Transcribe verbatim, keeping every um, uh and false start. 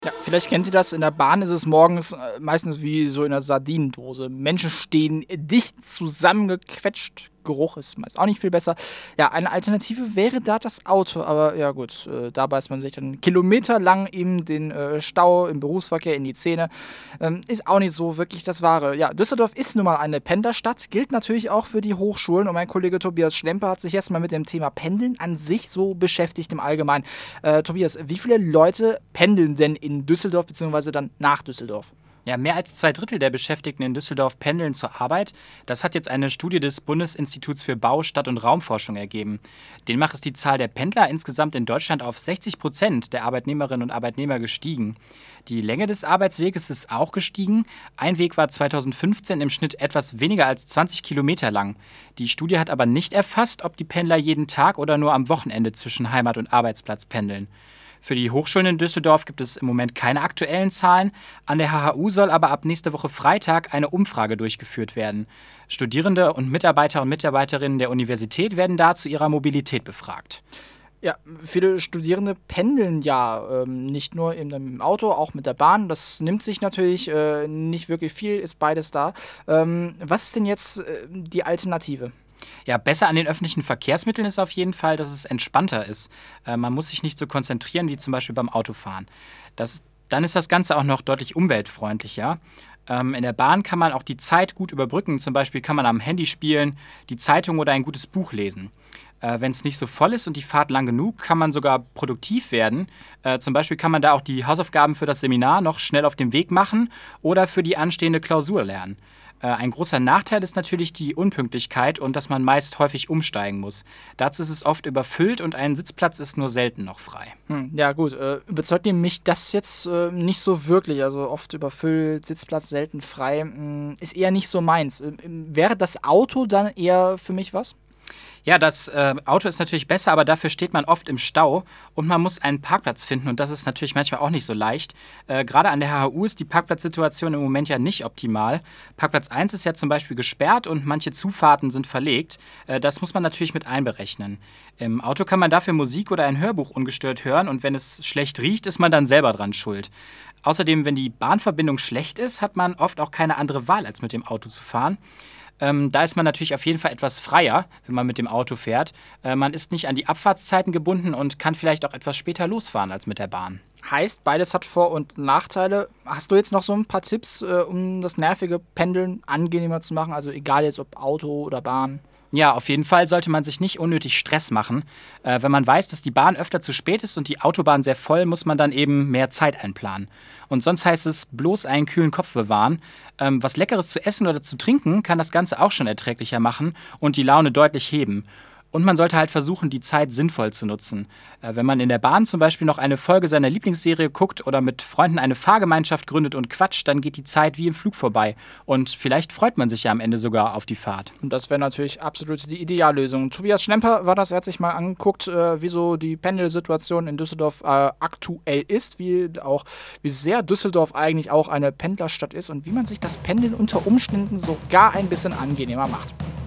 Ja, vielleicht kennt ihr das, in der Bahn ist es morgens, äh, meistens wie so in 'ner Sardinendose. Menschen stehen dicht zusammengequetscht. Geruch ist meist auch nicht viel besser. Ja, eine Alternative wäre da das Auto, aber ja gut, äh, da beißt man sich dann kilometerlang in den, äh, Stau, im Berufsverkehr, in die Zähne. Ähm, ist auch nicht so wirklich das Wahre. Ja, Düsseldorf ist nun mal eine Pendlerstadt, gilt natürlich auch für die Hochschulen und mein Kollege Tobias Schlemper hat sich jetzt mal mit dem Thema Pendeln an sich so beschäftigt im Allgemeinen. Äh, Tobias, wie viele Leute pendeln denn in Düsseldorf beziehungsweise dann nach Düsseldorf? Ja, mehr als zwei Drittel der Beschäftigten in Düsseldorf pendeln zur Arbeit. Das hat jetzt eine Studie des Bundesinstituts für Bau, Stadt- und Raumforschung ergeben. Demnach ist die Zahl der Pendler insgesamt in Deutschland auf sechzig Prozent der Arbeitnehmerinnen und Arbeitnehmer gestiegen. Die Länge des Arbeitsweges ist auch gestiegen. Ein Weg war zweitausendfünfzehn im Schnitt etwas weniger als zwanzig Kilometer lang. Die Studie hat aber nicht erfasst, ob die Pendler jeden Tag oder nur am Wochenende zwischen Heimat und Arbeitsplatz pendeln. Für die Hochschulen in Düsseldorf gibt es im Moment keine aktuellen Zahlen. An der H H U soll aber ab nächste Woche Freitag eine Umfrage durchgeführt werden. Studierende und Mitarbeiter und Mitarbeiterinnen der Universität werden da zu ihrer Mobilität befragt. Ja, viele Studierende pendeln ja, ähm, nicht nur in dem Auto, auch mit der Bahn. Das nimmt sich natürlich äh, nicht wirklich viel, ist beides da. Ähm, was ist denn jetzt äh, die Alternative? Ja, besser an den öffentlichen Verkehrsmitteln ist auf jeden Fall, dass es entspannter ist. Äh, man muss sich nicht so konzentrieren wie zum Beispiel beim Autofahren. Das, dann ist das Ganze auch noch deutlich umweltfreundlicher. Ähm, in der Bahn kann man auch die Zeit gut überbrücken. Zum Beispiel kann man am Handy spielen, die Zeitung oder ein gutes Buch lesen. Äh, Wenn es nicht so voll ist und die Fahrt lang genug, kann man sogar produktiv werden. Äh, zum Beispiel kann man da auch die Hausaufgaben für das Seminar noch schnell auf dem Weg machen oder für die anstehende Klausur lernen. Äh, Ein großer Nachteil ist natürlich die Unpünktlichkeit und dass man meist häufig umsteigen muss. Dazu ist es oft überfüllt und ein Sitzplatz ist nur selten noch frei. Hm, ja gut, äh, überzeugt mich das jetzt äh, nicht so wirklich. Also oft überfüllt, Sitzplatz selten frei. Mh, ist eher nicht so meins. Ähm, wäre das Auto dann eher für mich was? Ja, das äh, Auto ist natürlich besser, aber dafür steht man oft im Stau und man muss einen Parkplatz finden und das ist natürlich manchmal auch nicht so leicht. Äh, gerade an der H H U ist die Parkplatzsituation im Moment ja nicht optimal. Parkplatz eins ist ja zum Beispiel gesperrt und manche Zufahrten sind verlegt. Äh, das muss man natürlich mit einberechnen. Im Auto kann man dafür Musik oder ein Hörbuch ungestört hören und wenn es schlecht riecht, ist man dann selber dran schuld. Außerdem, wenn die Bahnverbindung schlecht ist, hat man oft auch keine andere Wahl, als mit dem Auto zu fahren. Ähm, da ist man natürlich auf jeden Fall etwas freier, wenn man mit dem Auto fährt. Äh, man ist nicht an die Abfahrtszeiten gebunden und kann vielleicht auch etwas später losfahren als mit der Bahn. Heißt, beides hat Vor- und Nachteile. Hast du jetzt noch so ein paar Tipps, äh, um das nervige Pendeln angenehmer zu machen? Also egal jetzt ob Auto oder Bahn. Ja, auf jeden Fall sollte man sich nicht unnötig Stress machen. Äh, wenn man weiß, dass die Bahn öfter zu spät ist und die Autobahn sehr voll, muss man dann eben mehr Zeit einplanen. Und sonst heißt es bloß einen kühlen Kopf bewahren. Ähm, was Leckeres zu essen oder zu trinken kann das Ganze auch schon erträglicher machen und die Laune deutlich heben. Und man sollte halt versuchen, die Zeit sinnvoll zu nutzen. Äh, wenn man in der Bahn zum Beispiel noch eine Folge seiner Lieblingsserie guckt oder mit Freunden eine Fahrgemeinschaft gründet und quatscht, dann geht die Zeit wie im Flug vorbei. Und vielleicht freut man sich ja am Ende sogar auf die Fahrt. Und das wäre natürlich absolut die Ideallösung. Tobias Schlemper war das, er hat sich mal angeguckt, äh, wie so die Pendelsituation in Düsseldorf äh, aktuell ist, wie auch wie sehr Düsseldorf eigentlich auch eine Pendlerstadt ist und wie man sich das Pendeln unter Umständen sogar ein bisschen angenehmer macht.